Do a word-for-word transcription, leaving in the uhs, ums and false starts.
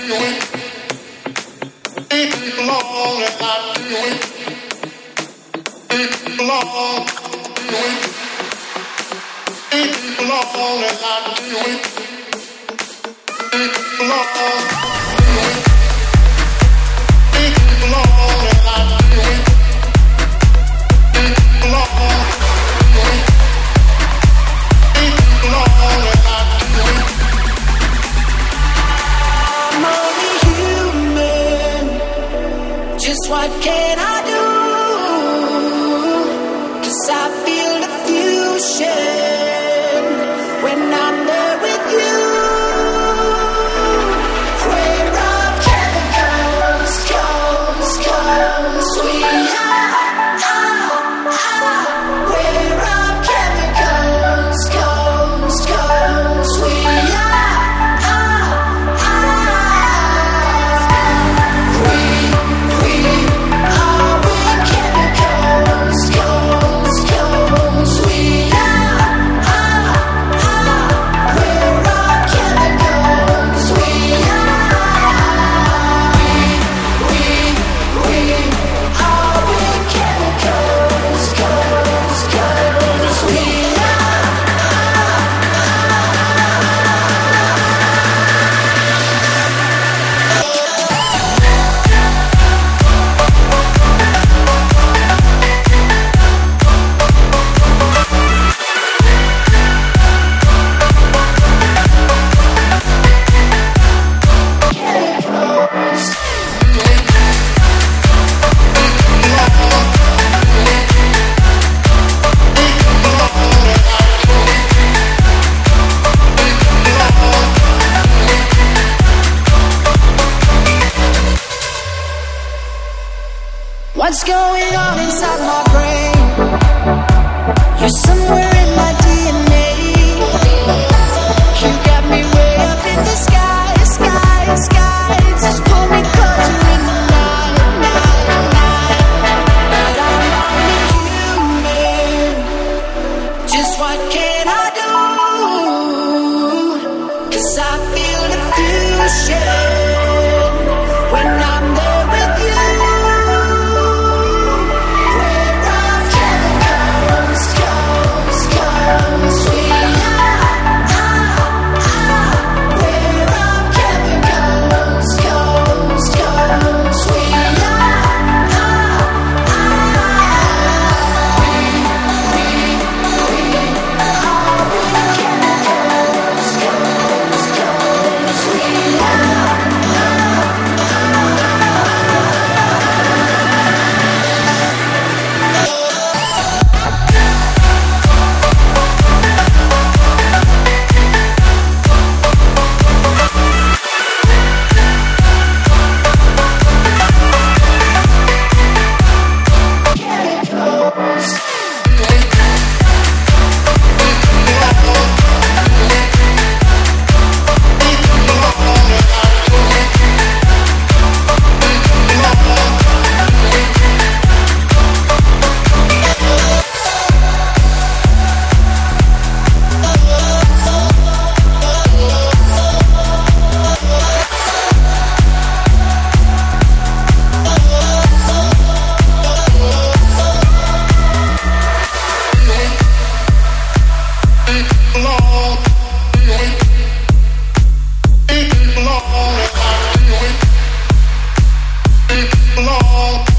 What's going on inside my brain? You're somewhere in my D N A. You got me way up in the sky, sky, sky. Just pull me closer in the night, night, night. But I'm only human. Just what can I do? 'Cause I feel the fusion when I'm there with you. Long